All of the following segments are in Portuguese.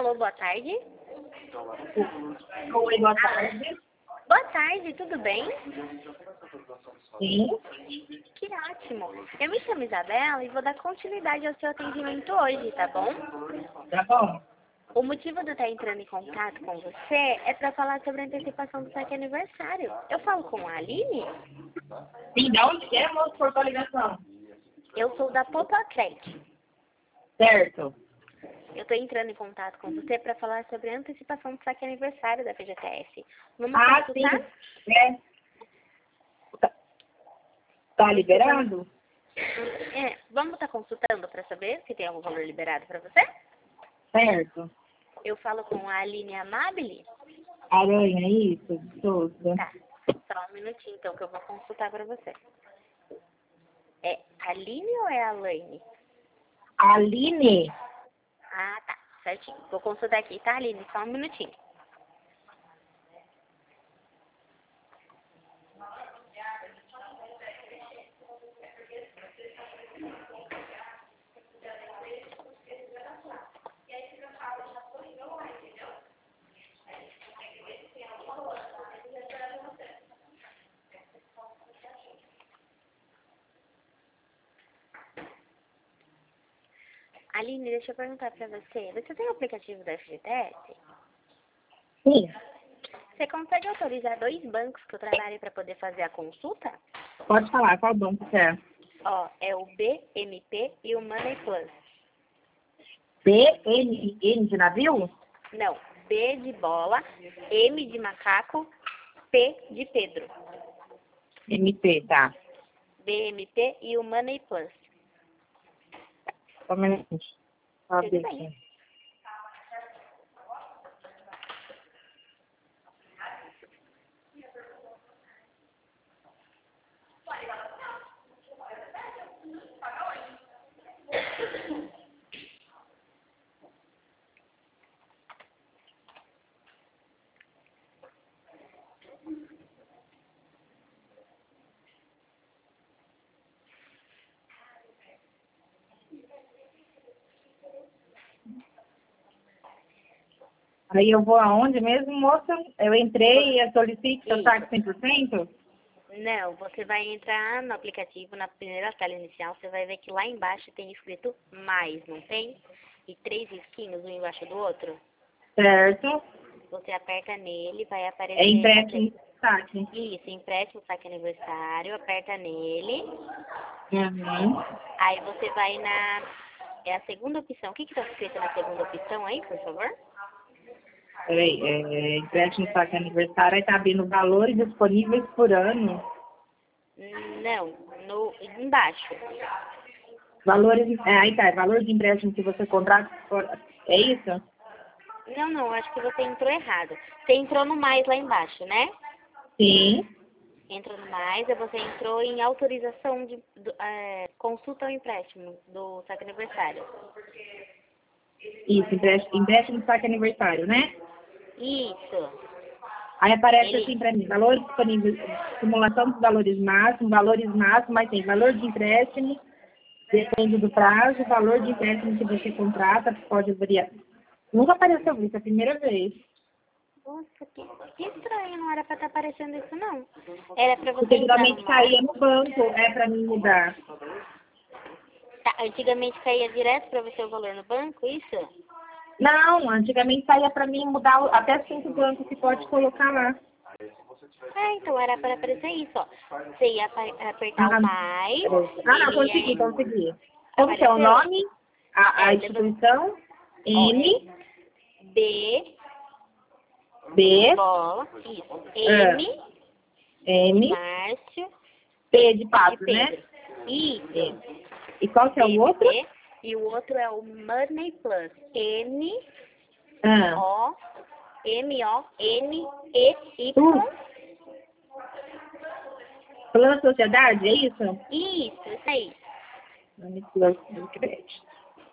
Alô, boa tarde. Oi, boa tarde. Boa tarde, tudo bem? Sim. Que ótimo. Eu me chamo Isabela e vou dar continuidade ao seu atendimento hoje, tá bom? Tá bom. O motivo de eu estar entrando em contato com você é para falar sobre a antecipação do seu aniversário. Eu falo com a Aline? Sim, da onde que é, moço, por tua ligação? Eu sou da Popacred. Certo. Eu estou entrando em contato com você para falar sobre a antecipação do saque aniversário da FGTS. Vamos Sim. consultar? É. Tá liberado? Vamos estar consultando para saber se tem algum valor liberado para você? Certo. Eu falo com a Aline Amabile? Aranha, isso, de Souza. Tá. Só um minutinho, então, que eu vou consultar para você. É Aline ou é Alaine? Aline. Ah, tá. Certinho. Vou consultar aqui, tá, Aline? Só um minutinho. Aline, deixa eu perguntar pra você. Você tem o aplicativo da FGTS? Sim. Você consegue autorizar 2 bancos que eu trabalho para poder fazer a consulta? Pode falar, qual banco que é? Ó, é o BMP e o Money Plus. BNN de navio? Não, B de bola, M de macaco, P de Pedro. MP, tá. BMP e o Money Plus. Só um minutinho. Só Tudo abrir bem. aqui. Aí eu vou aonde mesmo, moça? Eu entrei e solicito seu saque 100%? Não, você vai entrar no aplicativo, na primeira tela inicial, você vai ver que lá embaixo tem escrito mais, não tem? E 3 risquinhos um embaixo do outro. Certo. Você aperta nele, vai aparecer... É empréstimo saque. Isso, empréstimo saque aniversário, aperta nele. Uhum. Aí você vai na... É a segunda opção. O que está escrito na segunda opção aí, por favor? Peraí, empréstimo saque aniversário, aí tá abrindo valores disponíveis por ano. Não, embaixo. Valores, aí tá, valor de empréstimo que você contrata, é isso? Não, acho que você entrou errado. Você entrou no mais lá embaixo, né? Sim. Entrou no mais, e você entrou em autorização de consulta ao empréstimo do saque aniversário. Isso, empréstimo saque aniversário, né? Isso. Aí aparece assim pra mim, valores disponíveis, simulação dos valores máximos, mas tem valor de empréstimo, depende do prazo, valor de empréstimo que você contrata, pode variar. Nunca apareceu isso, é a primeira vez. Nossa, que estranho, não era pra estar aparecendo isso, não. Era pra você Porque entrar geralmente no mais. caía no banco, pra mim mudar. Tá, antigamente caía direto pra você o valor no banco, isso? Não, antigamente saía pra mim mudar até 5 bancos que pode colocar lá. Então era para aparecer isso, ó. Você ia apertar o mais. Não, consegui. Como que é o Apareceu? nome? A instituição? M, B, B, bola, isso. M, M, Márcio, P de de pato, né? Pedro. Isso. E qual que é o outro? BMP, e o outro é o Money Plus. M-O-N-E-Y. Plano Sociedade, é isso? Isso aí. Money Plus do crédito.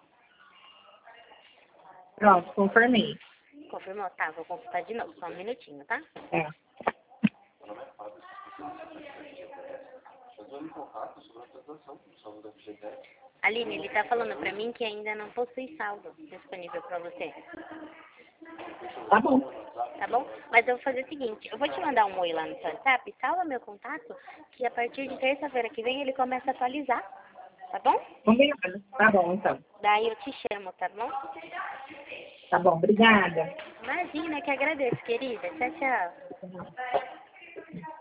Pronto, confirmei. Confirmou? Tá, vou consultar de novo. Só um minutinho, tá? É. Aline, ele tá falando pra mim que ainda não possui saldo disponível pra você. Tá bom. Tá bom? Mas eu vou fazer o seguinte, eu vou te mandar um oi lá no seu WhatsApp, salva meu contato, que a partir de terça-feira que vem ele começa a atualizar. Tá bom? Combinado. Tá bom, então. Daí eu te chamo, tá bom? Tá bom, obrigada. Imagina, que agradeço, querida. Tchau, tchau.